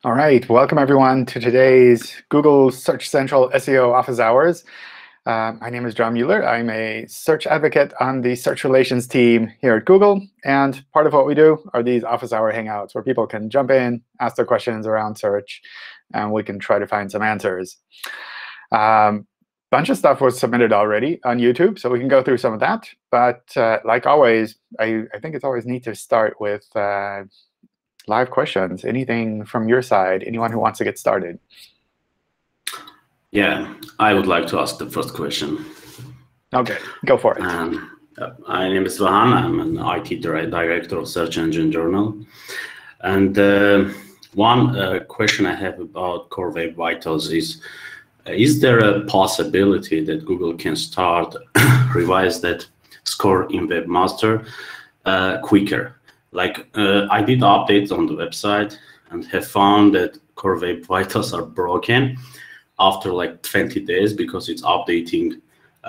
All right, welcome everyone to today's Google Search Central SEO office hours. My name is John Mueller. I'm a search advocate on the search relations team here at Google. And part of what we do are these office hour hangouts where people can jump in, ask their questions around search, and we can try to find some answers. Bunch of stuff was submitted already on YouTube, so we can go through some of that. But like always, I think it's always neat to start with live questions. Anything from your side? Anyone who wants to get started? Yeah, I would like to ask the first question. OK, go for it. My name is Vahan. I'm an IT director of Search Engine Journal. And one question I have about Core Web Vitals is there a possibility that Google can start revise that score in Webmaster quicker? Like I did updates on the website and have found that Core Web Vitals are broken after like 20 days because it's updating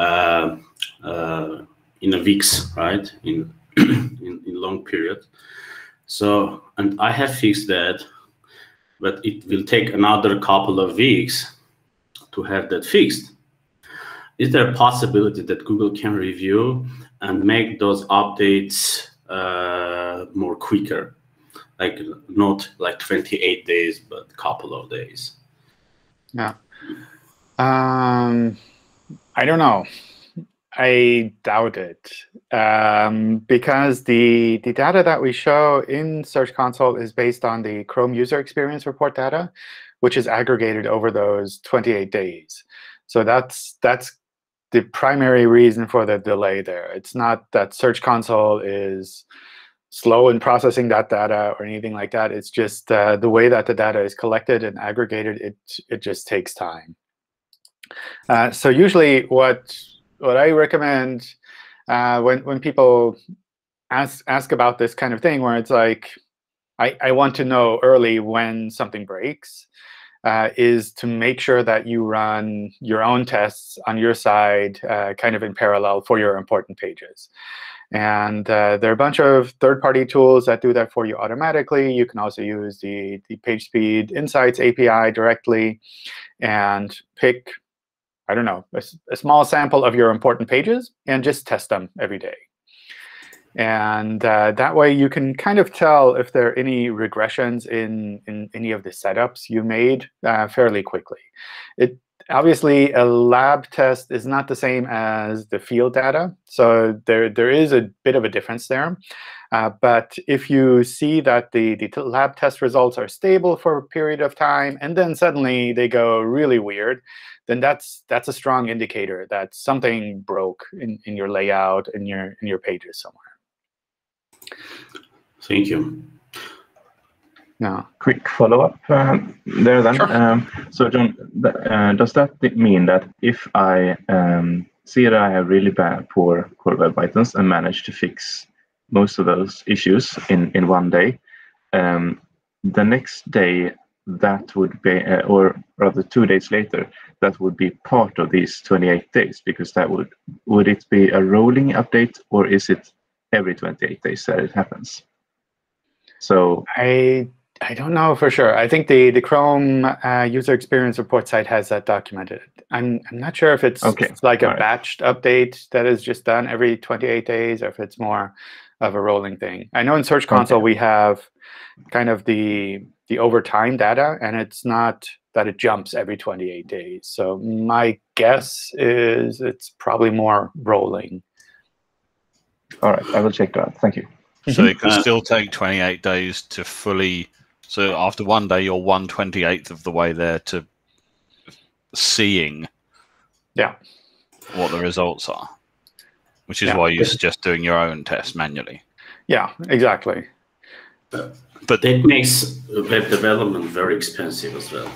in a weeks, right? In long period. So, and I have fixed that, but it will take another couple of weeks to have that fixed. Is there a possibility that Google can review and make those updates more quicker, like not like 28 days, but a couple of days? Yeah. I don't know. I doubt it, because the data that we show in Search Console is based on the Chrome user experience report data, which is aggregated over those 28 days. So that's the primary reason for the delay there. It's not that Search Console is slow in processing that data or anything like that. It's just the way that the data is collected and aggregated, it just takes time. So usually what I recommend when people ask about this kind of thing, where it's like, I want to know early when something breaks, is to make sure that you run your own tests on your side kind of in parallel for your important pages. And there are a bunch of third-party tools that do that for you automatically. You can also use the PageSpeed Insights API directly and pick, I don't know, a small sample of your important pages and just test them every day. And that way, you can kind of tell if there are any regressions in any of the setups you made fairly quickly. Obviously, a lab test is not the same as the field data. So there is a bit of a difference there. But if you see that the lab test results are stable for a period of time, and then suddenly they go really weird, then that's a strong indicator that something broke in your layout, in your pages somewhere. Thank you. No. Quick follow-up there then. Sure. So John, does that mean that if I see that I have really poor Core Web Vitals and manage to fix most of those issues in one day, the next day that would be, or rather 2 days later, that would be part of these 28 days, because that would it be a rolling update, or is it every 28 days that it happens? So I don't know for sure. I think the Chrome user experience report site has that documented. I'm not sure if it's like a batched update that is just done every 28 days, or if it's more of a rolling thing. I know in Search Console we have kind of the over time data, and it's not that it jumps every 28 days. So my guess is it's probably more rolling. All right, I will check that out. Thank you. So it could still take 28 days to fully. So after one day, you're 1/28th of the way there to seeing what the results are, which is why you suggest doing your own test manually. Yeah, exactly. But that makes web development very expensive as well.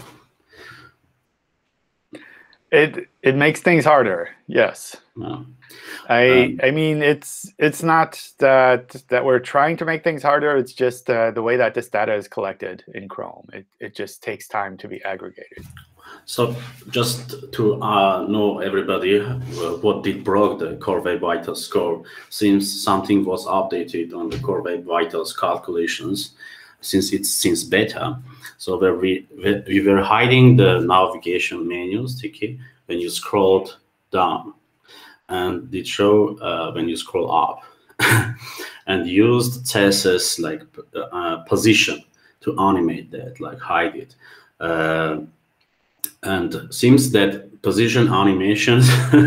It makes things harder, yes. No. I mean, it's not that we're trying to make things harder. It's just the way that this data is collected in Chrome. It just takes time to be aggregated. So just to know everybody what did broke the Core Web Vitals score, since something was updated on the Core Web Vitals calculations, since beta. So we were hiding the navigation menu sticky when you scrolled down, and it showed when you scroll up, and used CSS like position to animate that, like hide it. And seems that position animations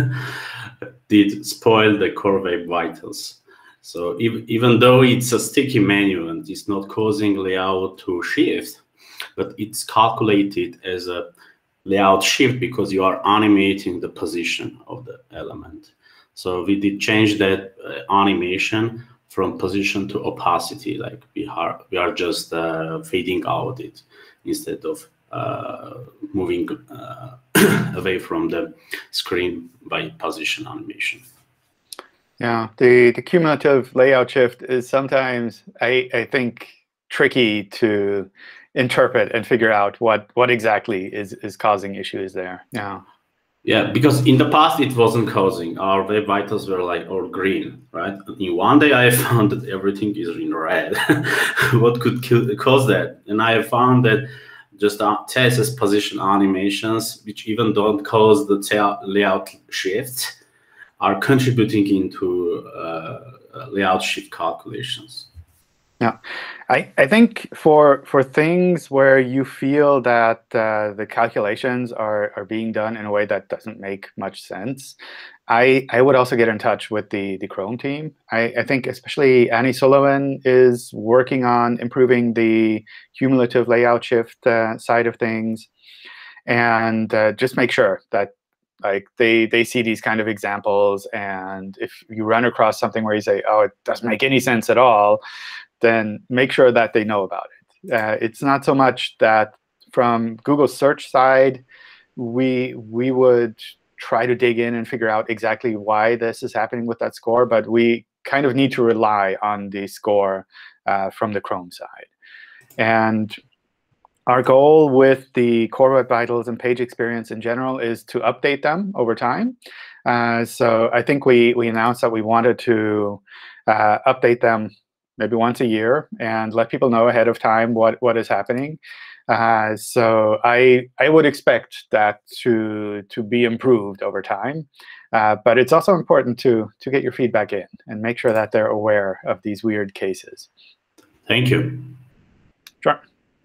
did spoil the Core Web Vitals. So even though it's a sticky menu and it's not causing layout to shift, but it's calculated as a layout shift because you are animating the position of the element. So we did change that animation from position to opacity, like we are just fading out it instead of moving away from the screen by position animation. Yeah, the cumulative layout shift is sometimes, I think, tricky to interpret and figure out what exactly is causing issues there. Yeah. Yeah, because in the past it wasn't causing. Our Web Vitals were like all green, right? In one day I found that everything is in red. What could cause that? And I found that just CSS position animations, which even don't cause the layout shift, are contributing into layout shift calculations. Yeah, I think for things where you feel that the calculations are being done in a way that doesn't make much sense, I would also get in touch with the Chrome team. I think especially Annie Sullivan is working on improving the cumulative layout shift side of things, and just make sure that like they see these kind of examples, and if you run across something where you say, oh, it doesn't make any sense at all, then make sure that they know about it. It's not so much that from Google's search side, we would try to dig in and figure out exactly why this is happening with that score, but we kind of need to rely on the score from the Chrome side. And our goal with the Core Web Vitals and page experience in general is to update them over time. So I think we announced that we wanted to update them maybe once a year and let people know ahead of time what is happening. So I would expect that to be improved over time. But it's also important to get your feedback in and make sure that they're aware of these weird cases. Thank you. Sure.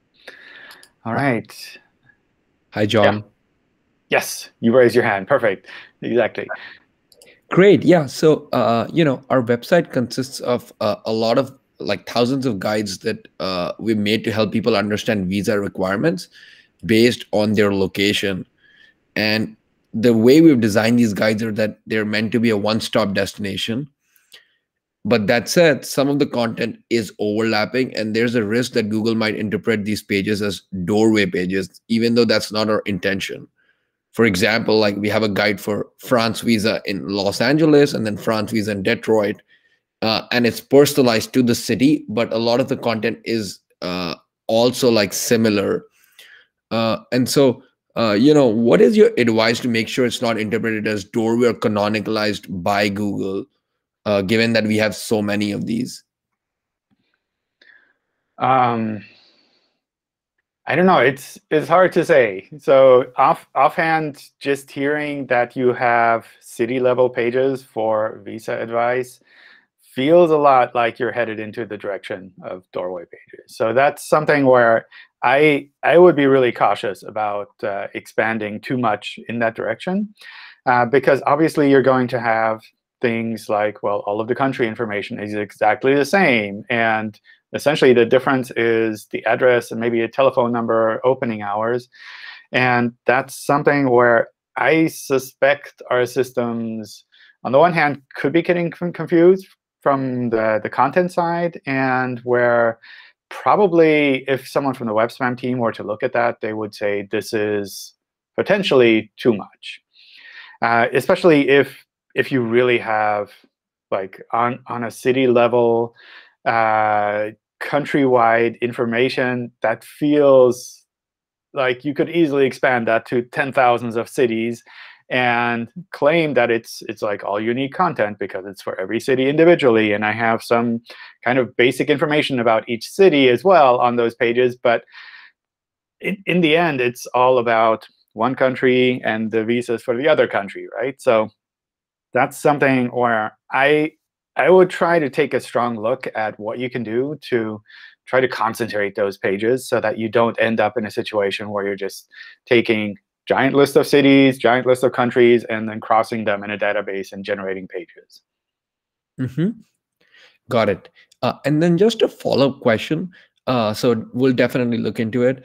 All right. Hi, John. Yeah. Yes, you raised your hand. Perfect. Exactly. Great. Yeah. So, our website consists of a lot of like thousands of guides that we made to help people understand visa requirements based on their location. And the way we've designed these guides are that they're meant to be a one-stop destination. But that said, some of the content is overlapping, and there's a risk that Google might interpret these pages as doorway pages, even though that's not our intention. For example, like we have a guide for France visa in Los Angeles and then France visa in Detroit. And it's personalized to the city, but a lot of the content is also like similar. And so, what is your advice to make sure it's not interpreted as doorway or canonicalized by Google, given that we have so many of these? I don't know. It's hard to say. So offhand, just hearing that you have city-level pages for visa advice feels a lot like you're headed into the direction of doorway pages. So that's something where I would be really cautious about expanding too much in that direction, because obviously you're going to have things like, well, all of the country information is exactly the same, and essentially the difference is the address and maybe a telephone number, opening hours. And that's something where I suspect our systems, on the one hand, could be getting confused from the content side, and where probably if someone from the web spam team were to look at that, they would say this is potentially too much. Especially if you really have, like on a city level, countrywide information that feels like you could easily expand that to 10,000s of cities, and claim that it's like all unique content because it's for every city individually, and I have some kind of basic information about each city as well on those pages. But in the end, it's all about one country and the visas for the other country, right? So that's something where I would try to take a strong look at what you can do to try to concentrate those pages so that you don't end up in a situation where you're just taking giant list of cities, giant list of countries, and then crossing them in a database and generating pages. Got it. And then just a follow-up question. So we'll definitely look into it.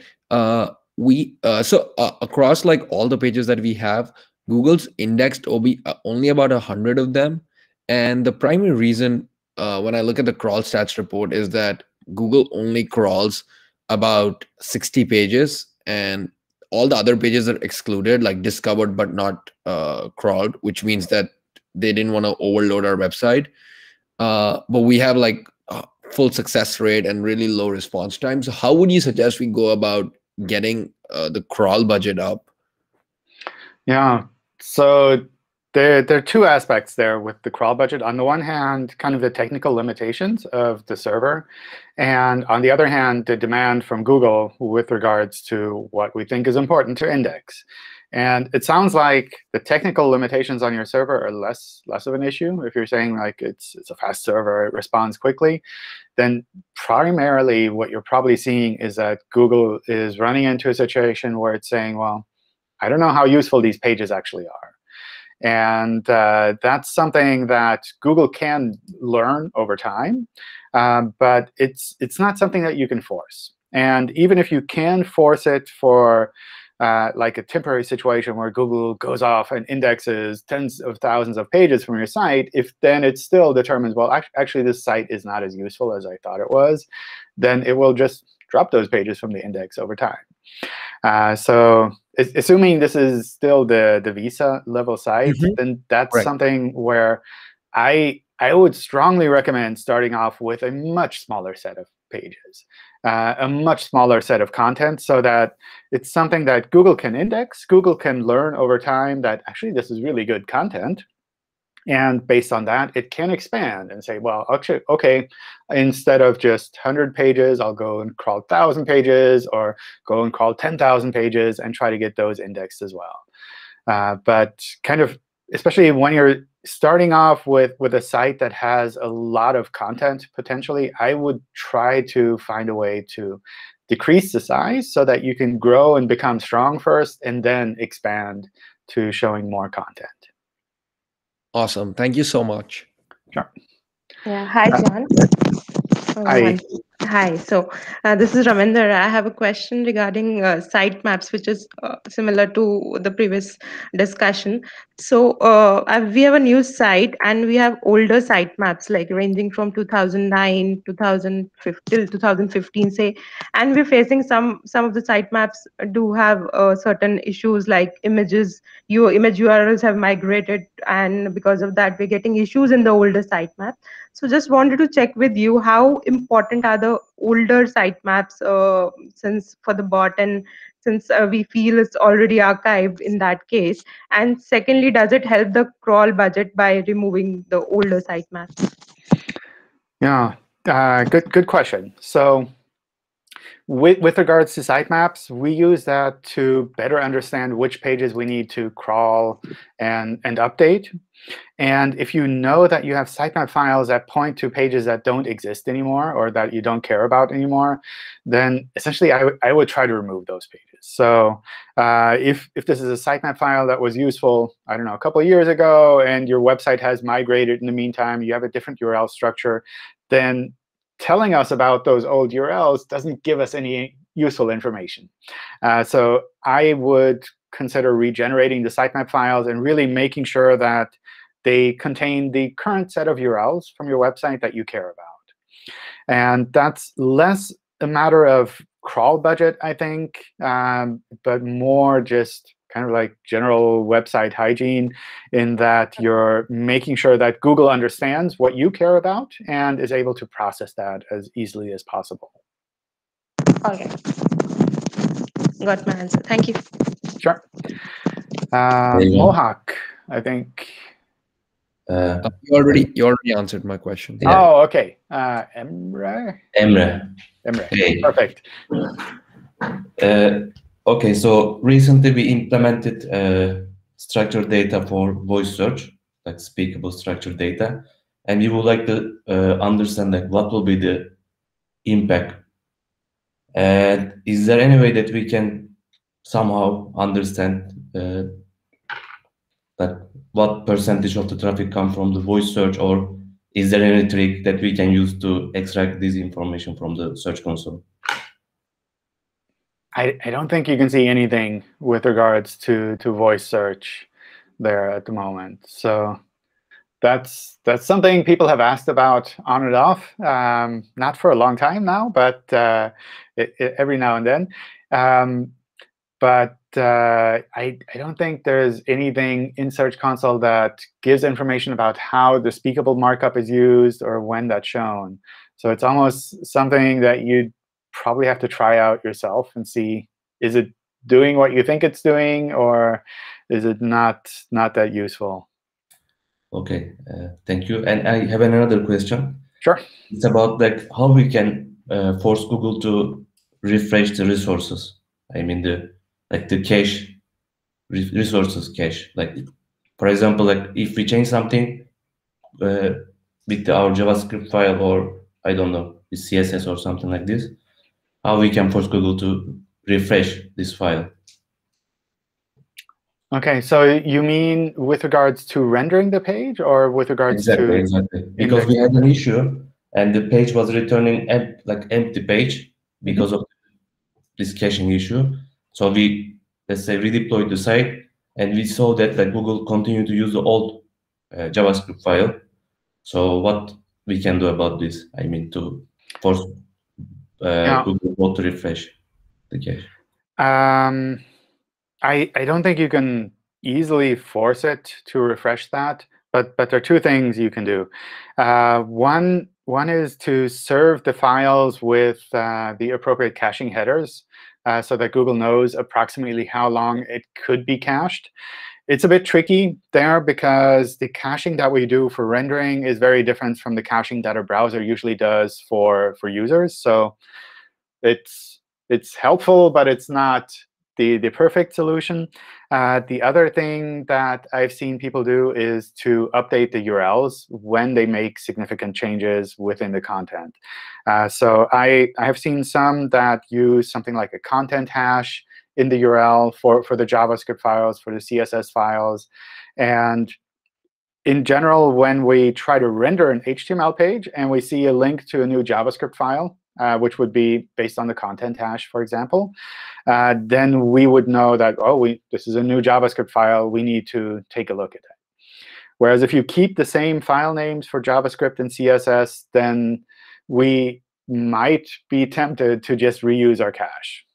Across like all the pages that we have, Google's indexed only about 100 of them. And the primary reason when I look at the crawl stats report is that Google only crawls about 60 pages, and all the other pages are excluded, like discovered but not crawled, which means that they didn't want to overload our website. But we have like full success rate and really low response time. So how would you suggest we go about getting the crawl budget up? Yeah, so there are two aspects there with the crawl budget. On the one hand, kind of the technical limitations of the server, and on the other hand, the demand from Google with regards to what we think is important to index. And it sounds like the technical limitations on your server are less of an issue. If you're saying like it's a fast server, it responds quickly, then primarily what you're probably seeing is that Google is running into a situation where it's saying, well, I don't know how useful these pages actually are. And that's something that Google can learn over time, but it's not something that you can force. And even if you can force it for like a temporary situation where Google goes off and indexes tens of thousands of pages from your site, if then it still determines, well, actually this site is not as useful as I thought it was, then it will just drop those pages from the index over time. So assuming this is still the visa level site, then that's something where I would strongly recommend starting off with a much smaller set of pages, a much smaller set of content, so that it's something that Google can index. Google can learn over time that actually this is really good content. And based on that, it can expand and say, well, actually, OK, instead of just 100 pages, I'll go and crawl 1,000 pages, or go and crawl 10,000 pages and try to get those indexed as well. But kind of, especially when you're starting off with a site that has a lot of content, potentially, I would try to find a way to decrease the size so that you can grow and become strong first, and then expand to showing more content. Awesome. Thank you so much. Sure. Yeah. Hi, John. Hi. Hi. So this is Raminder. I have a question regarding sitemaps, which is similar to the previous discussion. So we have a new site, and we have older sitemaps, like ranging from 2009, 2015 till 2015, say. And we're facing some of the sitemaps do have certain issues, like images. Your image URLs have migrated, and because of that, we're getting issues in the older sitemap. So just wanted to check with you, how important are the older sitemaps since for the bot, and since we feel it's already archived in that case? And secondly, does it help the crawl budget by removing the older sitemaps? Yeah, good question. So with regards to sitemaps, we use that to better understand which pages we need to crawl and update. And if you know that you have sitemap files that point to pages that don't exist anymore, or that you don't care about anymore, then essentially I would try to remove those pages. So if this is a sitemap file that was useful, I don't know, a couple of years ago, and your website has migrated in the meantime, you have a different URL structure, then telling us about those old URLs doesn't give us any useful information. So I would consider regenerating the sitemap files and really making sure that they contain the current set of URLs from your website that you care about. And that's less a matter of crawl budget, I think, but more just kind of like general website hygiene, in that you're making sure that Google understands what you care about and is able to process that as easily as possible. All right. Got my answer. Thank you. Sure. Mohawk, I think. You already answered my question. Yeah. Oh, okay. Emre? Emre. Hey. Perfect. Okay, so recently we implemented structured data for voice search, like speakable structured data, and we would like to understand like what will be the impact. And is there any way that we can somehow understand that what percentage of the traffic come from the voice search, or is there any trick that we can use to extract this information from the search console? I don't think you can see anything with regards to voice search there at the moment. So that's something people have asked about on and off, not for a long time now, but every now and then. But I don't think there's anything in Search Console that gives information about how the speakable markup is used or when that's shown. So it's almost something that you'd probably have to try out yourself and see, is it doing what you think it's doing, or is it not that useful? Okay, thank you. And I have another question. Sure. It's about like how we can force Google to refresh the resources. I mean the cache, resources cache. Like for example, like if we change something with our JavaScript file, or I don't know, with CSS or something like this, how we can force Google to refresh this file. OK, so you mean with regards to rendering the page, or with regards to exactly, because we had an issue and the page was returning like empty page because of this caching issue. So we, let's say, redeployed the site, and we saw that like Google continued to use the old JavaScript file. So what we can do about this? I mean, to force Google to refresh the cache. I don't think you can easily force it to refresh that, but there are two things you can do. One is to serve the files with the appropriate caching headers, so that Google knows approximately how long it could be cached. It's a bit tricky there because the caching that we do for rendering is very different from the caching that a browser usually does for users. So it's helpful, but it's not the perfect solution. The other thing that I've seen people do is to update the URLs when they make significant changes within the content. So I have seen some that use something like a content hash in the URL for the JavaScript files, for the CSS files. And in general, when we try to render an HTML page and we see a link to a new JavaScript file, which would be based on the content hash, for example, then we would know that, oh, this is a new JavaScript file. We need to take a look at it. Whereas if you keep the same file names for JavaScript and CSS, then we might be tempted to just reuse our cache.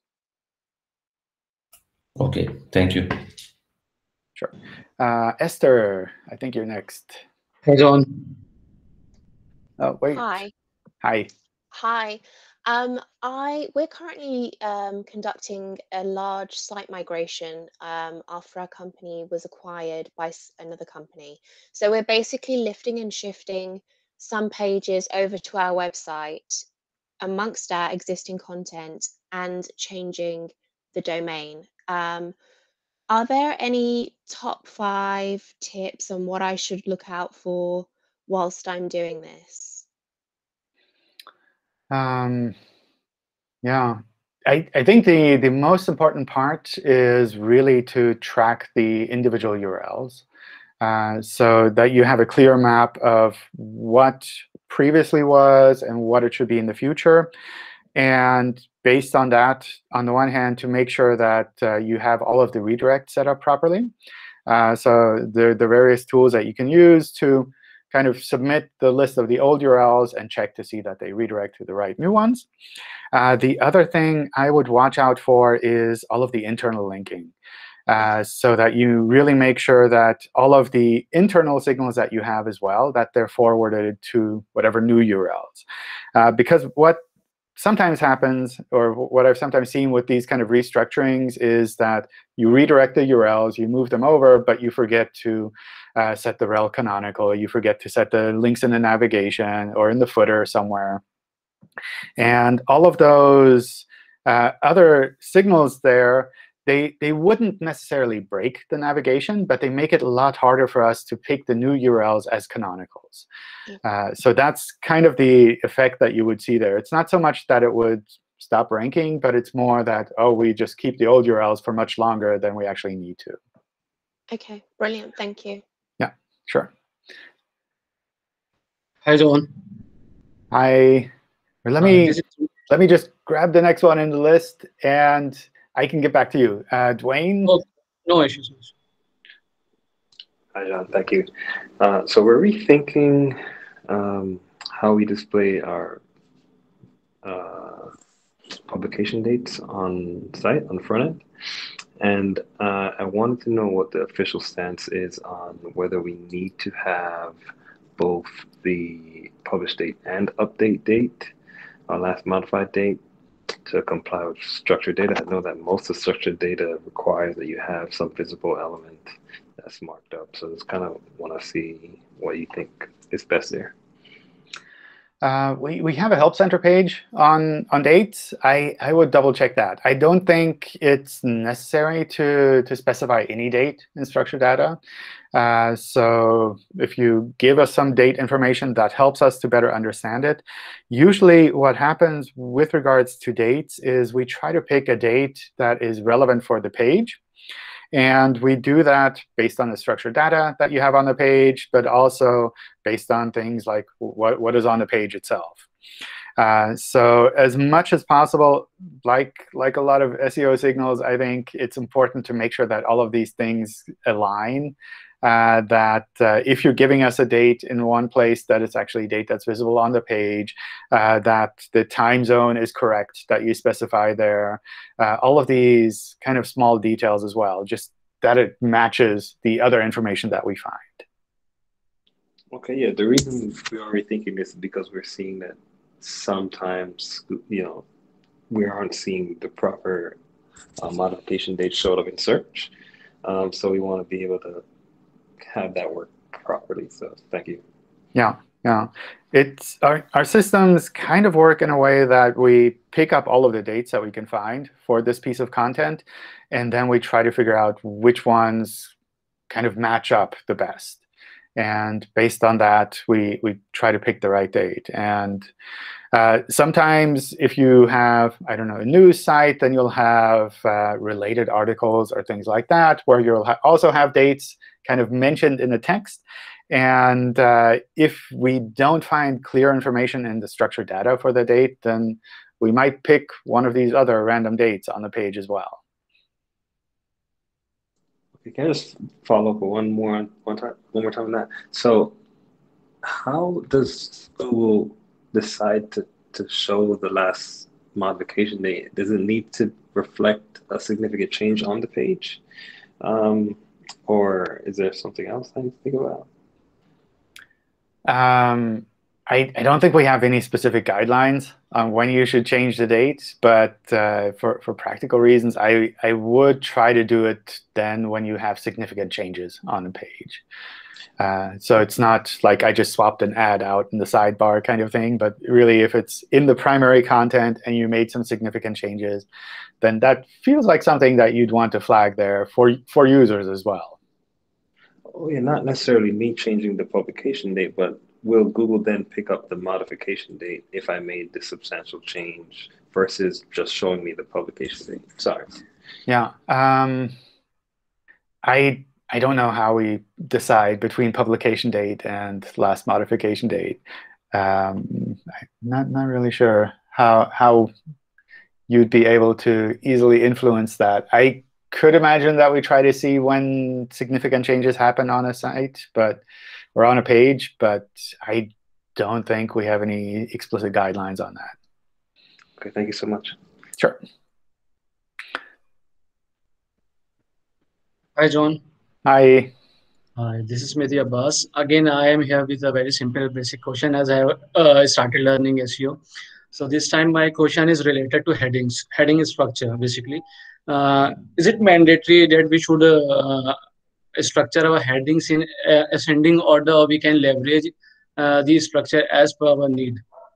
OK, thank you. Sure. Esther, I think you're next. Hey, John. Oh, wait. Hi. Hi. Hi. We're currently conducting a large site migration after our company was acquired by another company. So we're basically lifting and shifting some pages over to our website amongst our existing content and changing the domain. Are there any top 5 tips on what I should look out for whilst I'm doing this? Yeah, I think the most important part is really to track the individual URLs, so that you have a clear map of what previously was and what it should be in the future. And based on that, on the one hand, to make sure that you have all of the redirects set up properly. So the various tools that you can use to kind of submit the list of the old URLs and check to see that they redirect to the right new ones. The other thing I would watch out for is all of the internal linking, so that you really make sure that all of the internal signals that you have as well, that they're forwarded to whatever new URLs. Because what sometimes happens, or what I've sometimes seen with these kind of restructurings, is that you redirect the URLs, you move them over, but you forget to set the rel canonical. You forget to set the links in the navigation or in the footer somewhere. And all of those other signals there, they wouldn't necessarily break the navigation, but they make it a lot harder for us to pick the new URLs as canonicals. So that's kind of the effect that you would see there. It's not so much that it would stop ranking, but it's more that, oh, we just keep the old URLs for much longer than we actually need to. OK, brilliant. Thank you. Yeah, sure. Hi, John. Hi. Let me just grab the next one in the list, and I can get back to you. Dwayne? Oh, no issues. Hi, John. Thank you. So we're rethinking how we display our publication dates on site, on the front end. And I wanted to know what the official stance is on whether we need to have both the publish date and update date, last modified date, to comply with structured data. I know that most of structured data requires that you have some visible element that's marked up. So just kind of want to see what you think is best there. We have a Help Center page on dates. I would double check that. I don't think it's necessary to specify any date in structured data. So if you give us some date information, that helps us to better understand it. Usually what happens with regards to dates is we try to pick a date that is relevant for the page. And we do that based on the structured data that you have on the page, but also based on things like what is on the page itself. So as much as possible, like a lot of SEO signals, I think it's important to make sure that all of these things align. That if you're giving us a date in one place, that it's actually a date that's visible on the page, that the time zone is correct that you specify there. All of these kind of small details as well, just that it matches the other information that we find. OK, yeah, the reason we are rethinking this is because we're seeing that sometimes, we aren't seeing the proper modification date showed up in search. So we want to be able to have that work properly. So thank you. Yeah. It's our systems kind of work in a way that we pick up all of the dates that we can find for this piece of content, and then we try to figure out which ones kind of match up the best. And based on that, we try to pick the right date. And sometimes if you have, I don't know, a news site, then you'll have related articles or things like that, where you'll also have dates kind of mentioned in the text. And if we don't find clear information in the structured data for the date, then we might pick one of these other random dates on the page as well. Okay, can I just follow up with one more time on that? So how does Google decide to show the last modification date? Does it need to reflect a significant change on the page? Or is there something else I need to think about? I don't think we have any specific guidelines on when you should change the date. But for practical reasons, I would try to do it then when you have significant changes on the page. So it's not like I just swapped an ad out in the sidebar kind of thing. But really, if it's in the primary content and you made some significant changes, then that feels like something that you'd want to flag there for users as well. Oh, yeah, not necessarily me changing the publication date, but will Google then pick up the modification date if I made the substantial change versus just showing me the publication date? Sorry. Yeah. I don't know how we decide between publication date and last modification date. I'm not really sure how you'd be able to easily influence that. I could imagine that we try to see when significant changes happen on a site, or on a page, but I don't think we have any explicit guidelines on that. Okay, thank you so much. Sure. Hi, John. Hi. Hi, this is Mehdi Abbas. Again, I am here with a very simple basic question as I started learning SEO. So this time my question is related to headings, heading structure basically. Is it mandatory that we should structure our headings in ascending order, or we can leverage the structure as per our need?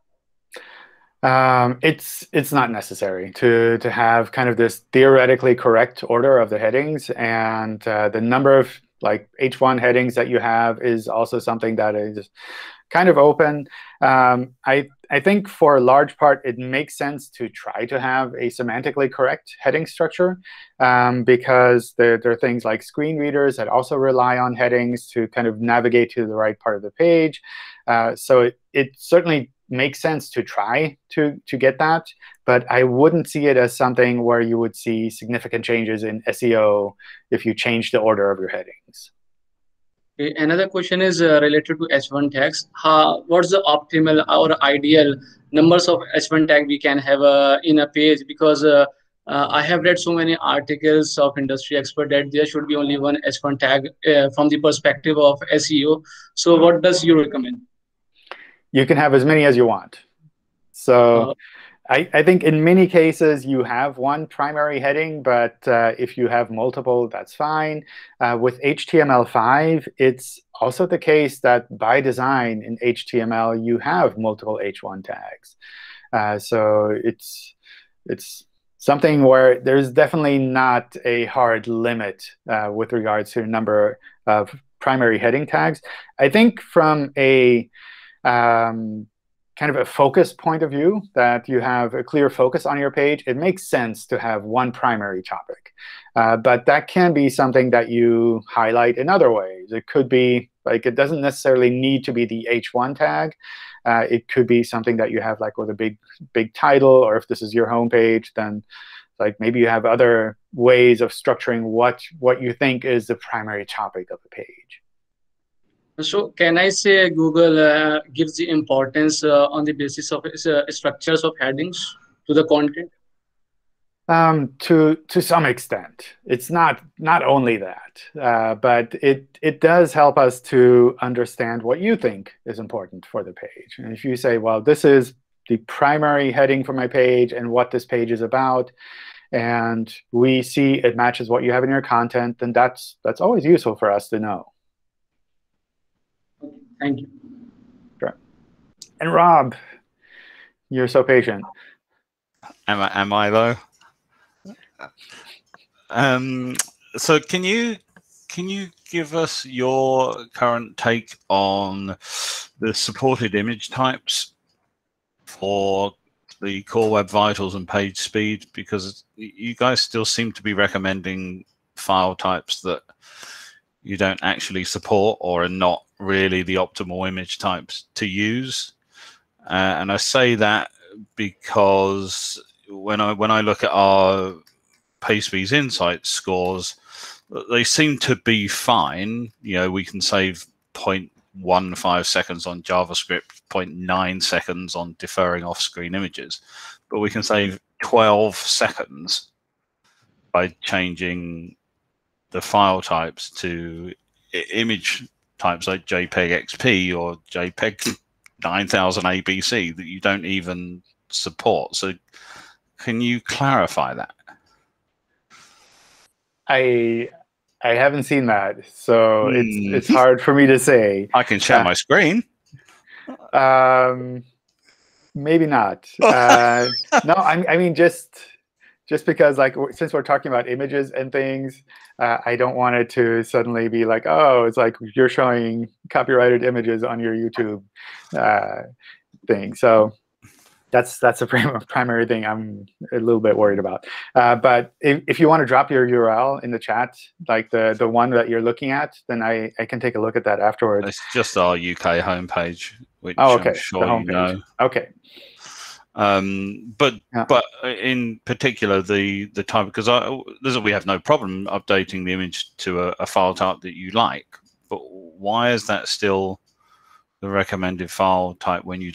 It's not necessary to have kind of this theoretically correct order of the headings, and the number of like H1 headings that you have is also something that is kind of open. I think for a large part it makes sense to try to have a semantically correct heading structure, because there are things like screen readers that also rely on headings to kind of navigate to the right part of the page. So it certainly makes sense to try to get that, but I wouldn't see it as something where you would see significant changes in SEO if you change the order of your headings. Okay, another question is related to H1 tags. What's the optimal or ideal numbers of H1 tag we can have in a page? Because I have read so many articles of industry expert that there should be only one H1 tag from the perspective of SEO. So what does you recommend? You can have as many as you want. So I think in many cases you have one primary heading, but if you have multiple, that's fine. With HTML5, it's also the case that by design in HTML, you have multiple H1 tags. So it's something where there's definitely not a hard limit with regards to the number of primary heading tags. I think from a kind of a focus point of view, that you have a clear focus on your page, it makes sense to have one primary topic. But that can be something that you highlight in other ways. It could be, like, it doesn't necessarily need to be the H1 tag. It could be something that you have like with a big title, or if this is your homepage, then like maybe you have other ways of structuring what you think is the primary topic of the page. So can I say Google gives the importance on the basis of structures of headings to the content? To some extent. It's not only that, but it does help us to understand what you think is important for the page. And if you say, well, this is the primary heading for my page and what this page is about, and we see it matches what you have in your content, then that's always useful for us to know. Thank you. Sure. And Rob, you're so patient. Am I though? So can you give us your current take on the supported image types for the Core Web Vitals and Page Speed? Because you guys still seem to be recommending file types that you don't actually support or are not really the optimal image types to use. And I say that because when I look at our PageSpeed's Insights scores, they seem to be fine. You know, we can save 0.15 seconds on JavaScript, 0.9 seconds on deferring off-screen images, but we can save 12 seconds by changing the file types to image types like JPEG XP or JPEG 9000 ABC that you don't even support. So can you clarify that? I haven't seen that, so it's hard for me to say. I can share my screen. Maybe not. No, I mean just because, like, since we're talking about images and things, I don't want it to suddenly be like, oh, it's like you're showing copyrighted images on your YouTube thing. So that's a primary thing I'm a little bit worried about. But if you want to drop your URL in the chat, like the one that you're looking at, then I can take a look at that afterwards. It's just our UK homepage, which okay. I'm sure you know. Okay. But in particular, the type, because we have no problem updating the image to a file type that you like. But why is that still the recommended file type when you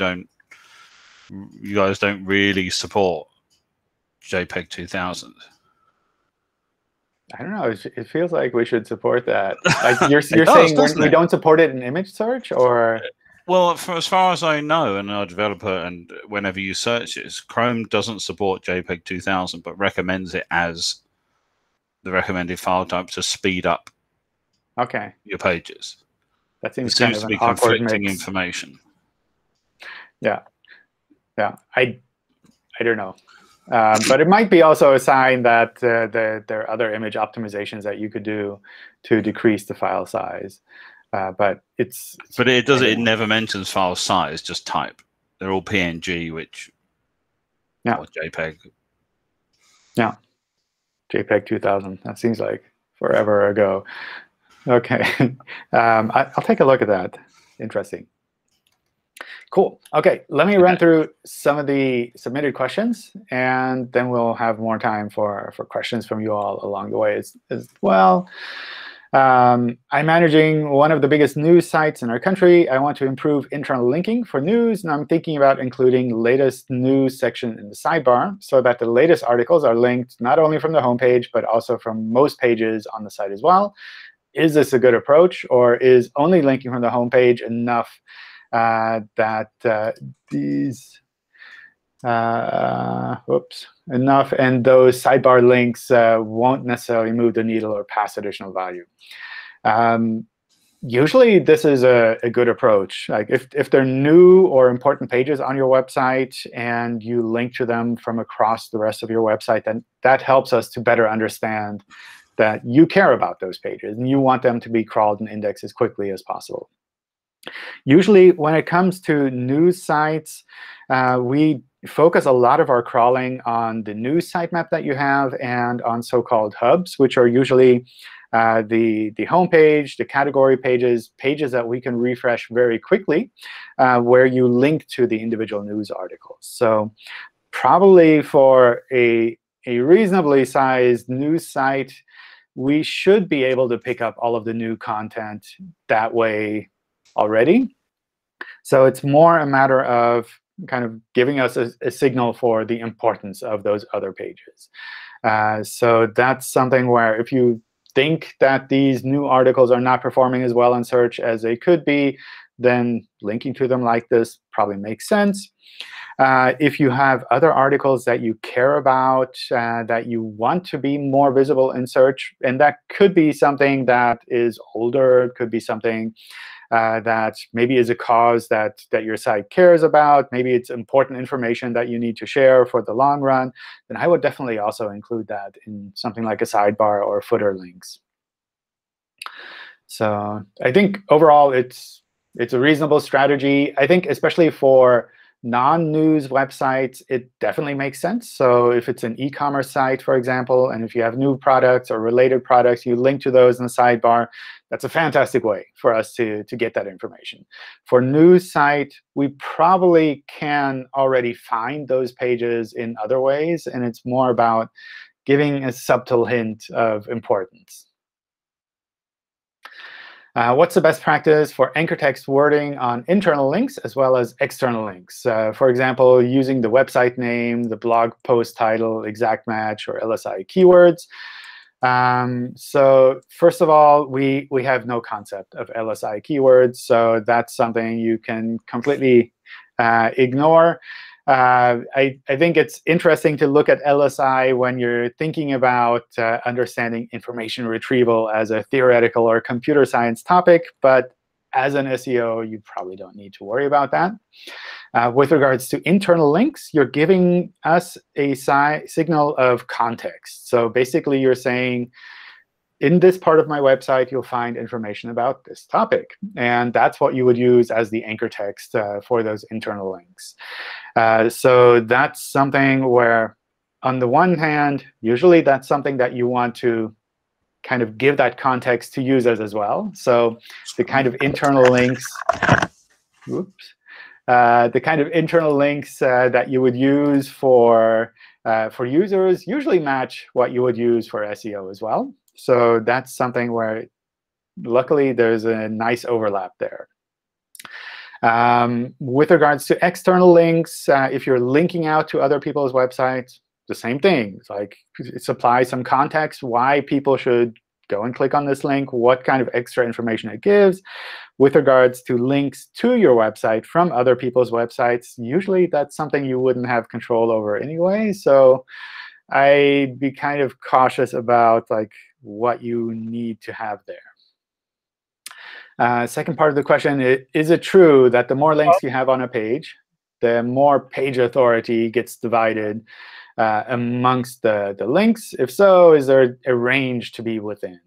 guys don't really support JPEG 2000? I don't know. It feels like we should support that. Like you're saying we don't support it in image search, or? Well, for as far as I know, and our developer, and whenever you search it, Chrome doesn't support JPEG 2000, but recommends it as the recommended file type to speed up your pages. That seems it kind seems of to an be awkward conflicting mix. information. Yeah, I don't know. But it might be also a sign that there are other image optimizations that you could do to decrease the file size. But it never mentions file size, just type. They're all PNG, which or JPEG. Yeah, JPEG 2000. That seems like forever ago. OK, I'll take a look at that. Interesting. Cool. OK, let me run through some of the submitted questions, and then we'll have more time for questions from you all along the way as well. I'm managing one of the biggest news sites in our country. I want to improve internal linking for news, and I'm thinking about including latest news section in the sidebar so that the latest articles are linked not only from the homepage, but also from most pages on the site as well. Is this a good approach, or is only linking from the homepage enough enough, and those sidebar links won't necessarily move the needle or pass additional value? Usually, this is a good approach. Like if they're new or important pages on your website and you link to them from across the rest of your website, then that helps us to better understand that you care about those pages and you want them to be crawled and indexed as quickly as possible. Usually, when it comes to news sites, we focus a lot of our crawling on the news sitemap that you have and on so-called hubs, which are usually the homepage, the category pages that we can refresh very quickly, where you link to the individual news articles. So probably for a reasonably sized news site, we should be able to pick up all of the new content that way already. So it's more a matter of kind of giving us a signal for the importance of those other pages. So that's something where if you think that these new articles are not performing as well in search as they could be, then linking to them like this probably makes sense. If you have other articles that you care about, that you want to be more visible in search, and that could be something that is older, it could be something that maybe is a cause that your site cares about, maybe it's important information that you need to share for the long run, then I would definitely also include that in something like a sidebar or footer links. So I think overall it's a reasonable strategy. I think especially for non-news websites, it definitely makes sense. So if it's an e-commerce site, for example, and if you have new products or related products, you link to those in the sidebar. That's a fantastic way for us to get that information. For news site, we probably can already find those pages in other ways, and it's more about giving a subtle hint of importance. What's the best practice for anchor text wording on internal links as well as external links? For example, using the website name, the blog post title, exact match, or LSI keywords. So first of all, we have no concept of LSI keywords. So that's something you can completely ignore. I think it's interesting to look at LSI when you're thinking about understanding information retrieval as a theoretical or computer science topic. But as an SEO, you probably don't need to worry about that. With regards to internal links, you're giving us a signal of context. So basically, you're saying, in this part of my website, you'll find information about this topic. And that's what you would use as the anchor text for those internal links. So that's something where, on the one hand, usually that's something that you want to kind of give that context to users as well. So the kind of internal links, the kind of internal links that you would use for users usually match what you would use for SEO as well. So that's something where, luckily, there's a nice overlap there. With regards to external links, if you're linking out to other people's websites, the same thing. It's like supply some context why people should go and click on this link, what kind of extra information it gives. With regards to links to your website from other people's websites, usually that's something you wouldn't have control over anyway. So I'd be kind of cautious about like what you need to have there. Second part of the question, is it true that the more links you have on a page, the more page authority gets divided amongst the links? If so, is there a range to be within?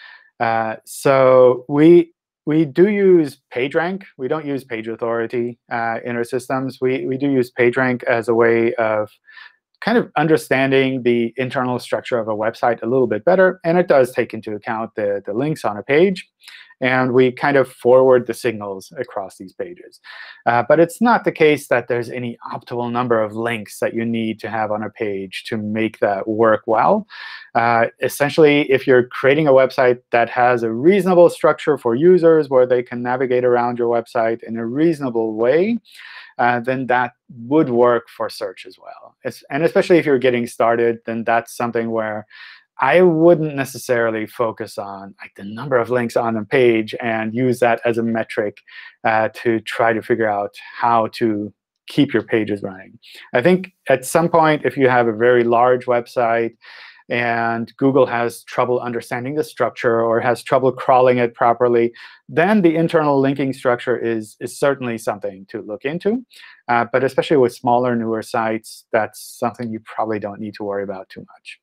So we do use PageRank. We don't use page authority in our systems. We do use PageRank as a way of kind of understanding the internal structure of a website a little bit better. And it does take into account the links on a page. And we kind of forward the signals across these pages. But it's not the case that there's any optimal number of links that you need to have on a page to make that work well. Essentially, if you're creating a website that has a reasonable structure for users where they can navigate around your website in a reasonable way, then that would work for search as well. And especially if you're getting started, then that's something where I wouldn't necessarily focus on like the number of links on a page and use that as a metric to try to figure out how to keep your pages running. I think at some point, if you have a very large website and Google has trouble understanding the structure or has trouble crawling it properly, then the internal linking structure is certainly something to look into. But especially with smaller, newer sites, that's something you probably don't need to worry about too much.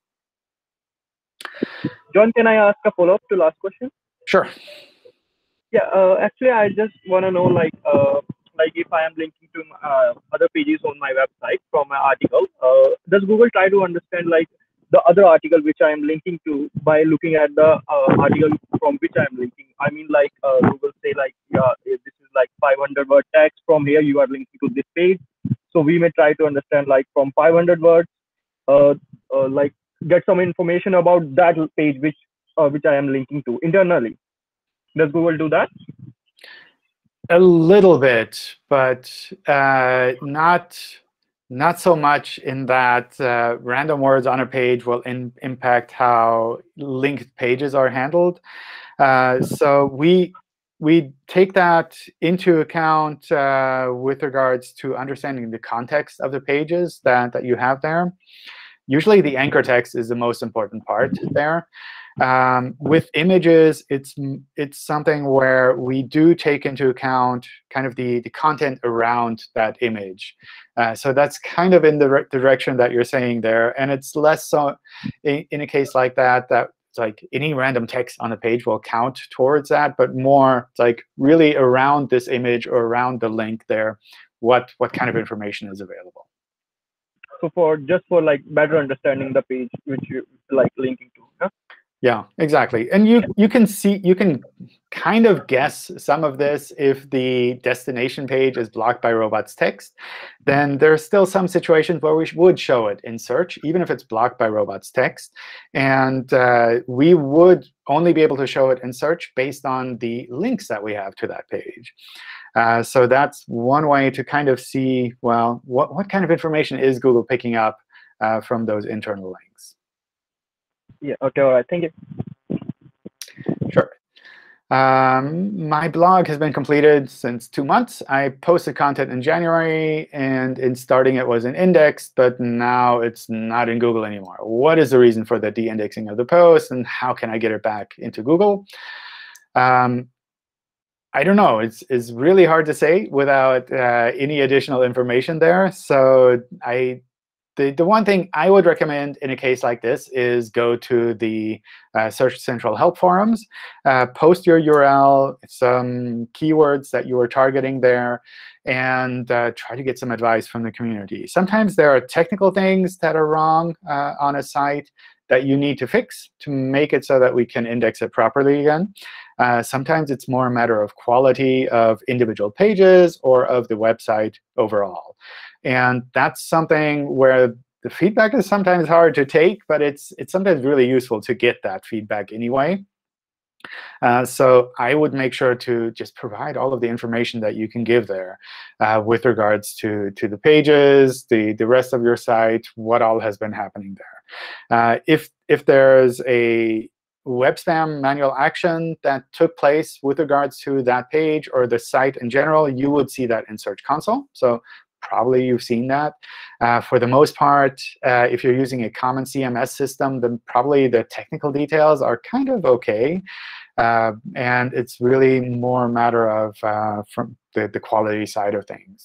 John, can I ask a follow-up to last question? Sure. Yeah, actually, I just want to know, like if I am linking to other pages on my website from my article, does Google try to understand like the other article which I am linking to by looking at the article from which I am linking? I mean, like Google say like, yeah, if this is like 500 word text, from here you are linking to this page. So we may try to understand like from 500 words, like get some information about that page which I am linking to internally. Does Google do that? A little bit, but not so much in that random words on a page will impact how linked pages are handled. So we take that into account with regards to understanding the context of the pages that you have there. Usually, the anchor text is the most important part there. With images, it's something where we do take into account kind of the content around that image. So that's kind of in the direction that you're saying there. And it's less so in a case like that it's like any random text on a page will count towards that, but more it's like really around this image or around the link there, what kind of information is available. So just for like better understanding the page which you like linking to. Huh? Yeah, exactly. And you can kind of guess some of this. If the destination page is blocked by robots text, then there's still some situations where we would show it in search, even if it's blocked by robots text. And we would only be able to show it in search based on the links that we have to that page. So that's one way to kind of see, well, what kind of information is Google picking up from those internal links? Yeah, OK, all right. Thank you. Sure. My blog has been completed since 2 months. I posted content in January, and in starting it was in index, but now it's not in Google anymore. What is the reason for the de-indexing of the post, and how can I get it back into Google? I don't know. It's really hard to say without any additional information there. So the one thing I would recommend in a case like this is go to the Search Central help forums, post your URL, some keywords that you are targeting there, and try to get some advice from the community. Sometimes there are technical things that are wrong on a site that you need to fix to make it so that we can index it properly again. Sometimes it's more a matter of quality of individual pages or of the website overall. And that's something where the feedback is sometimes hard to take, but it's sometimes really useful to get that feedback anyway. So I would make sure to just provide all of the information that you can give there with regards to the pages, the rest of your site, what all has been happening there. If there's a web spam manual action that took place with regards to that page or the site in general, you would see that in Search Console. So probably you've seen that. For the most part, if you're using a common CMS system, then probably the technical details are kind of OK. And it's really more a matter of from the quality side of things.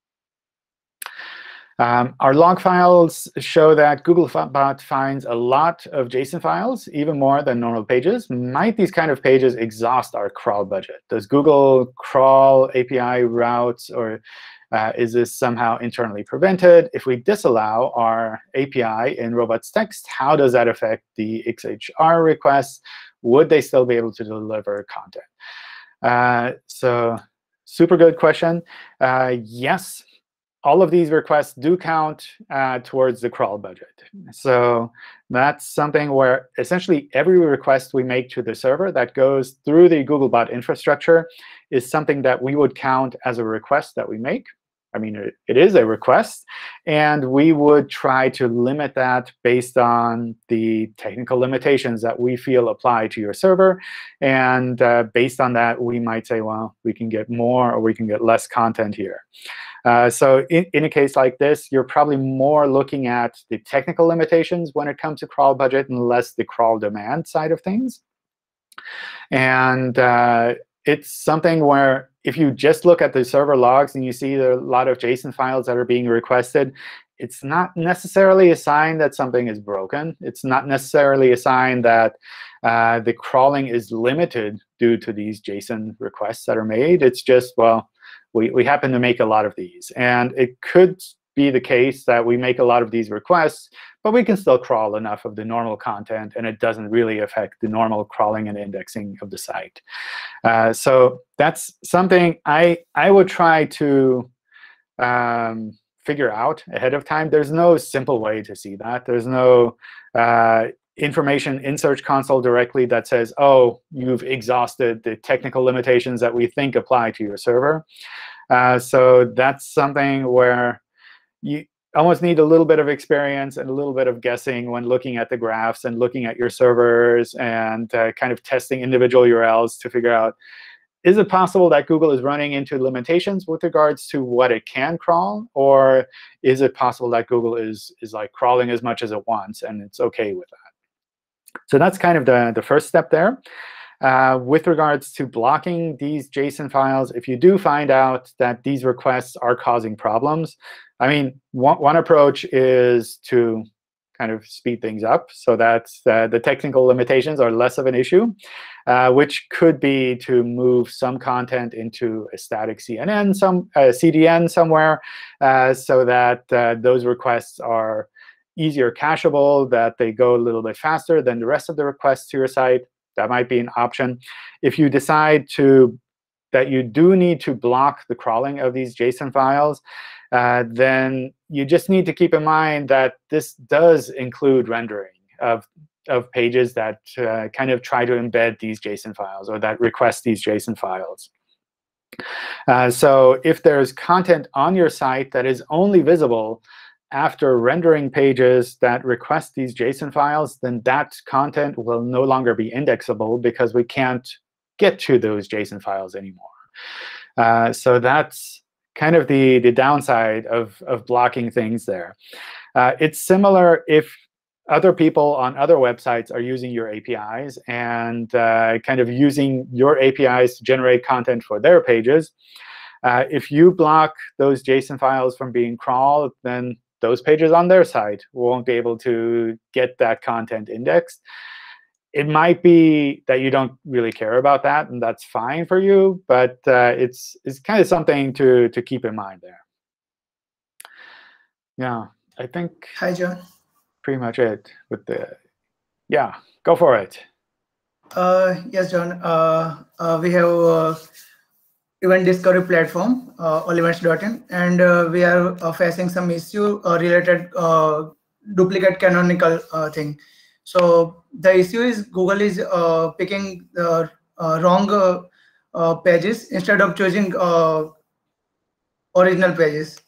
Our log files show that Googlebot finds a lot of JSON files, even more than normal pages. Might these kind of pages exhaust our crawl budget? Does Google crawl API routes, or is this somehow internally prevented? If we disallow our API in robots text, how does that affect the XHR requests? Would they still be able to deliver content? So super good question. Yes. All of these requests do count towards the crawl budget. So that's something where essentially every request we make to the server that goes through the Googlebot infrastructure is something that we would count as a request that we make. I mean, it is a request. And we would try to limit that based on the technical limitations that we feel apply to your server. And based on that, we might say, well, we can get more or we can get less content here. So in a case like this, you're probably more looking at the technical limitations when it comes to crawl budget and less the crawl demand side of things. And it's something where if you just look at the server logs and you see there are a lot of JSON files that are being requested, it's not necessarily a sign that something is broken. It's not necessarily a sign that the crawling is limited due to these JSON requests that are made. It's just, well, we happen to make a lot of these. And it could be the case that we make a lot of these requests, but we can still crawl enough of the normal content, and it doesn't really affect the normal crawling and indexing of the site. So that's something I would try to figure out ahead of time. There's no simple way to see that. There's no information in Search Console directly that says, oh, you've exhausted the technical limitations that we think apply to your server. So that's something where you almost need a little bit of experience and a little bit of guessing when looking at the graphs and looking at your servers and kind of testing individual URLs to figure out, is it possible that Google is running into limitations with regards to what it can crawl? Or is it possible that Google is like crawling as much as it wants and it's OK with that? So that's kind of the first step there. With regards to blocking these JSON files, if you do find out that these requests are causing problems, I mean, one approach is to kind of speed things up so that the technical limitations are less of an issue, which could be to move some content into a static CDN somewhere so that those requests are easier cacheable, that they go a little bit faster than the rest of the requests to your site. That might be an option. If you decide that you do need to block the crawling of these JSON files, then you just need to keep in mind that this does include rendering of pages that kind of try to embed these JSON files or that request these JSON files. So if there's content on your site that is only visible after rendering pages that request these JSON files, then that content will no longer be indexable because we can't get to those JSON files anymore. So that's kind of the downside of blocking things there. It's similar if other people on other websites are using your APIs and kind of using your APIs to generate content for their pages. If you block those JSON files from being crawled, then those pages on their site won't be able to get that content indexed. It might be that you don't really care about that, and that's fine for you. But it's kind of something to keep in mind there. Yeah, I think. Hi, John. Pretty much it with the. Yeah, go for it. Yes, John. We have event discovery platform, allevents.in, and we are facing some issue related duplicate canonical thing. So the issue is Google is picking the wrong pages instead of choosing original pages.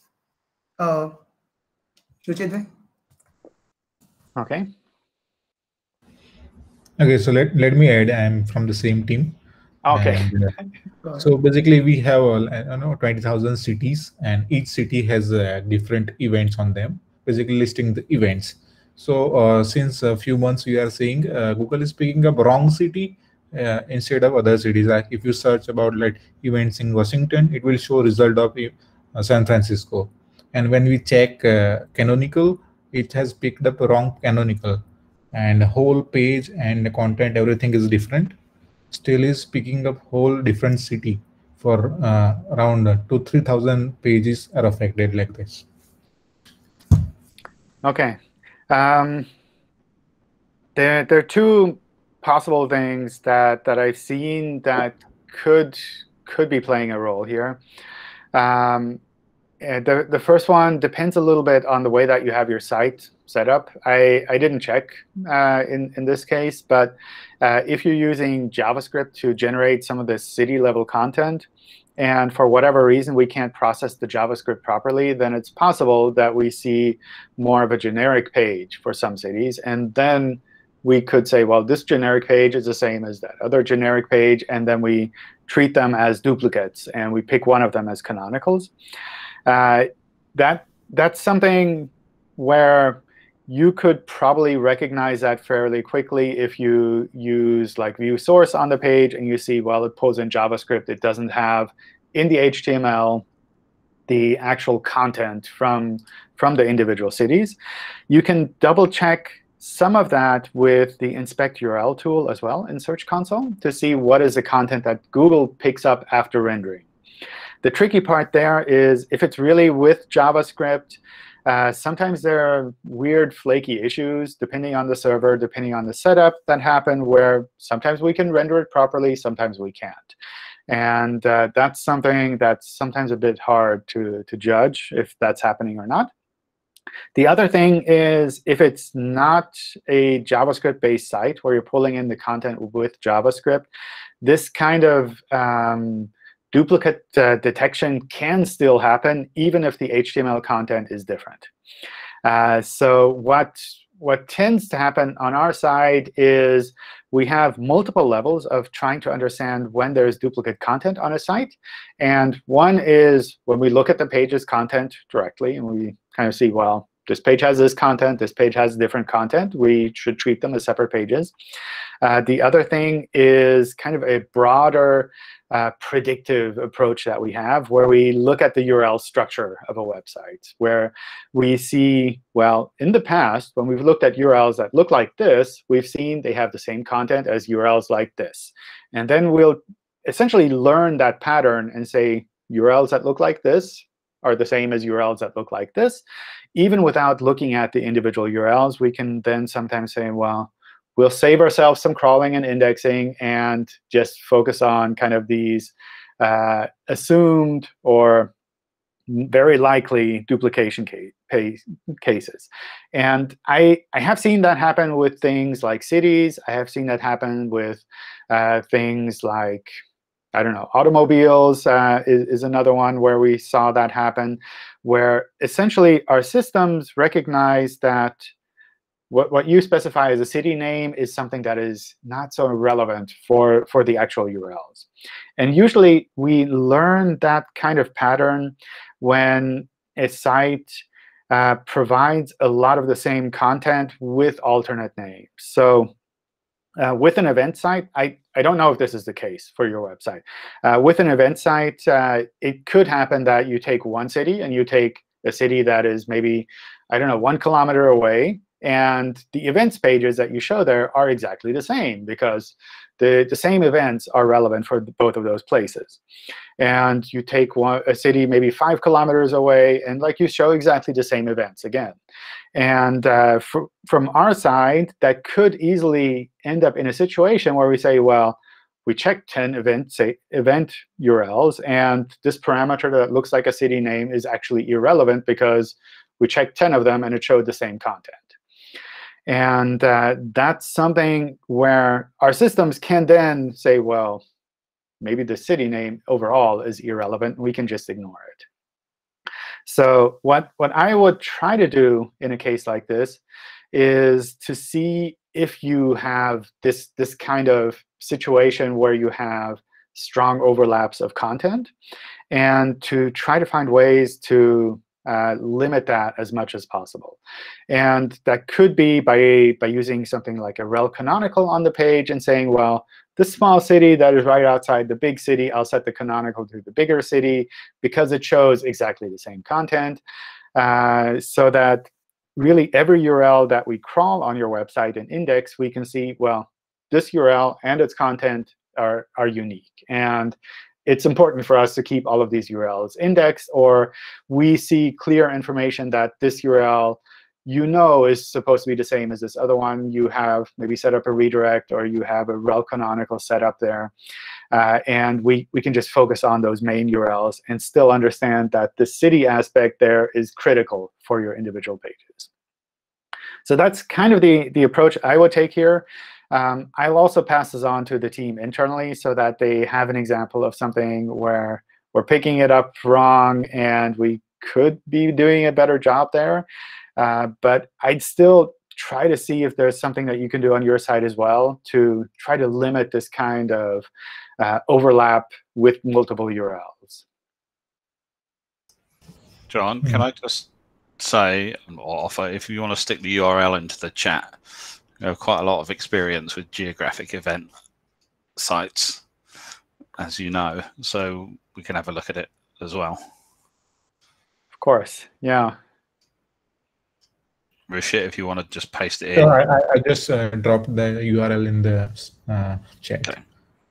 Suchit bhai? OK. Okay, so let me add. I'm from the same team. Okay. And, so basically, we have 20,000 cities, and each city has different events on them. Basically, listing the events. So since a few months, we are seeing Google is picking up wrong city instead of other cities. Like if you search about like events in Washington, it will show result of San Francisco. And when we check Canonical, it has picked up wrong Canonical, and whole page and the content, everything is different. Still is picking up whole different city for around 2,000-3,000 pages are affected like this. Okay. There are two possible things that I've seen that could be playing a role here. The first one depends a little bit on the way that you have your site set up. I didn't check in this case, but if you're using JavaScript to generate some of the city-level content, and for whatever reason we can't process the JavaScript properly, then it's possible that we see more of a generic page for some cities. And then we could say, well, this generic page is the same as that other generic page, and then we treat them as duplicates, and we pick one of them as canonicals. That's something where you could probably recognize that fairly quickly if you use like view source on the page and you see, well, it pulls in JavaScript. It doesn't have in the HTML the actual content from the individual cities. You can double check some of that with the inspect URL tool as well in Search Console to see what is the content that Google picks up after rendering. The tricky part there is if it's really with JavaScript, sometimes there are weird flaky issues depending on the server, depending on the setup that happen, where sometimes we can render it properly, sometimes we can't. And that's something that's sometimes a bit hard to judge if that's happening or not. The other thing is if it's not a JavaScript-based site where you're pulling in the content with JavaScript, this kind of duplicate detection can still happen even if the HTML content is different. So what tends to happen on our side is we have multiple levels of trying to understand when there's duplicate content on a site. And one is when we look at the page's content directly, and we kind of see, well, this page has this content, this page has different content. We should treat them as separate pages. The other thing is kind of a broader predictive approach that we have, where we look at the URL structure of a website, where we see, well, in the past, when we've looked at URLs that look like this, we've seen they have the same content as URLs like this. And then we'll essentially learn that pattern and say URLs that look like this are the same as URLs that look like this. Even without looking at the individual URLs, we can then sometimes say, well, we'll save ourselves some crawling and indexing and just focus on kind of these assumed or very likely duplication cases. And I have seen that happen with things like cities. I have seen that happen with things like, I don't know, automobiles is another one where we saw that happen, where essentially our systems recognize that what you specify as a city name is something that is not so relevant for the actual URLs. And usually we learn that kind of pattern when a site provides a lot of the same content with alternate names. So with an event site, I don't know if this is the case for your website. With an event site, it could happen that you take one city and you take a city that is maybe, I don't know, 1 kilometer away. And the events pages that you show there are exactly the same because the same events are relevant for both of those places. And you take a city maybe 5 kilometers away, and like you show exactly the same events again. And from our side, that could easily end up in a situation where we say, well, we checked 10 event URLs, and this parameter that looks like a city name is actually irrelevant because we checked 10 of them, and it showed the same content. And that's something where our systems can then say, well, maybe the city name overall is irrelevant. We can just ignore it. So what I would try to do in a case like this is to see if you have this kind of situation where you have strong overlaps of content, and to try to find ways to limit that as much as possible. And that could be by using something like a rel canonical on the page and saying, well, this small city that is right outside the big city, I'll set the canonical to the bigger city because it shows exactly the same content, so that really every URL that we crawl on your website and index, we can see, well, this URL and its content are unique. And it's important for us to keep all of these URLs indexed, or we see clear information that this URL is supposed to be the same as this other one. You have maybe set up a redirect, or you have a rel canonical set up there. And we can just focus on those main URLs and still understand that the city aspect there is critical for your individual pages. So that's kind of the approach I would take here. I'll also pass this on to the team internally so that they have an example of something where we're picking it up wrong and we could be doing a better job there. But I'd still try to see if there's something that you can do on your side as well to try to limit this kind of overlap with multiple URLs. John, can I just say or offer, if you want to stick the URL into the chat, you have quite a lot of experience with geographic event sites, as you know, so we can have a look at it as well. Of course, yeah. Rishit, if you want to just paste it in. So I just dropped the URL in the chat. Okay.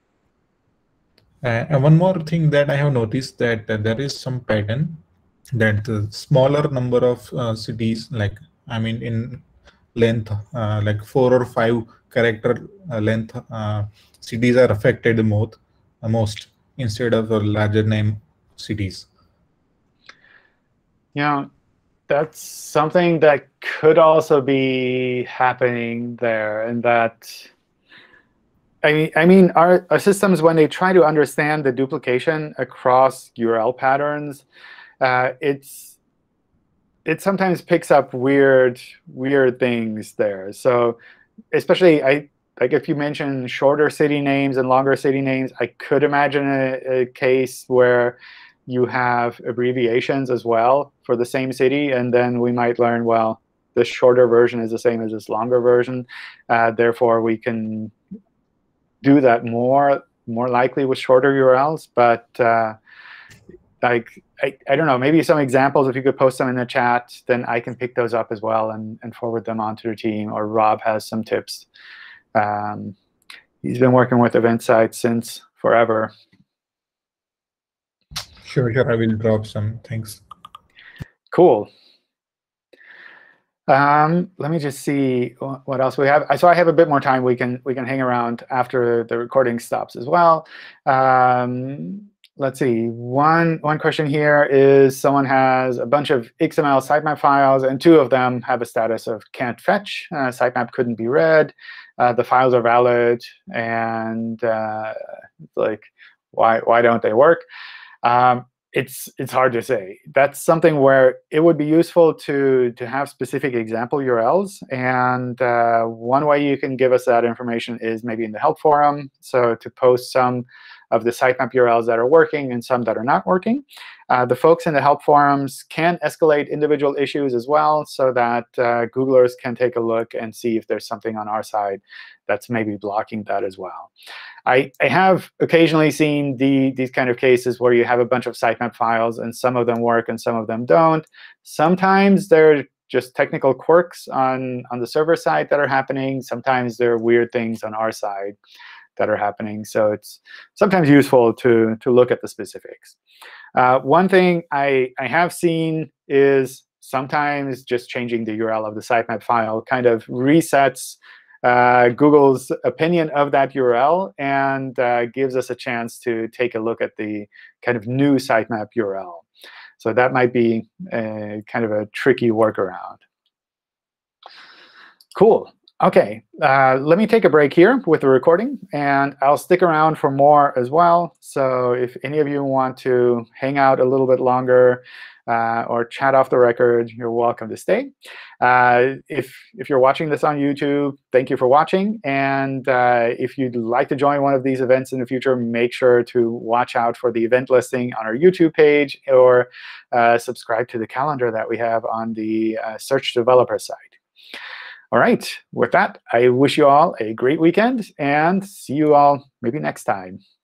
And one more thing that I have noticed, that there is some pattern that the smaller number of cities, like in length, like 4 or 5 character length cities are affected most instead of a larger name cities. Yeah, that's something that could also be happening there, and that I mean our systems, when they try to understand the duplication across URL patterns, it sometimes picks up weird things there. So especially like if you mention shorter city names and longer city names, I could imagine a case where you have abbreviations as well for the same city, and then we might learn, well, the shorter version is the same as this longer version. Therefore, we can do that more likely with shorter URLs. But like I don't know, maybe some examples, if you could post them in the chat, then I can pick those up as well and forward them on to the team, or Rob has some tips. He's been working with event sites since forever. Sure, I will drop some. Thanks. Cool. Let me just see what else we have. So I have a bit more time. We can hang around after the recording stops as well. Let's see. One question here is someone has a bunch of XML sitemap files, and 2 of them have a status of can't fetch. Sitemap couldn't be read. The files are valid, and like, why don't they work? It's hard to say. That's something where it would be useful to have specific example URLs. And one way you can give us that information is maybe in the help forum. So to post some of the sitemap URLs that are working and some that are not working. The folks in the help forums can escalate individual issues as well, so that Googlers can take a look and see if there's something on our side that's maybe blocking that as well. I have occasionally seen these kind of cases where you have a bunch of sitemap files and some of them work and some of them don't. Sometimes they're just technical quirks on the server side that are happening. Sometimes there are weird things on our side that are happening. So it's sometimes useful to look at the specifics. One thing I have seen is sometimes just changing the URL of the sitemap file kind of resets Google's opinion of that URL and gives us a chance to take a look at the kind of new sitemap URL. So that might be kind of a tricky workaround. Cool. OK, let me take a break here with the recording, and I'll stick around for more as well. So if any of you want to hang out a little bit longer, or chat off the record, you're welcome to stay. If you're watching this on YouTube, thank you for watching. And if you'd like to join one of these events in the future, make sure to watch out for the event listing on our YouTube page, or subscribe to the calendar that we have on the Search Developer side. All right. With that, I wish you all a great weekend, and see you all maybe next time.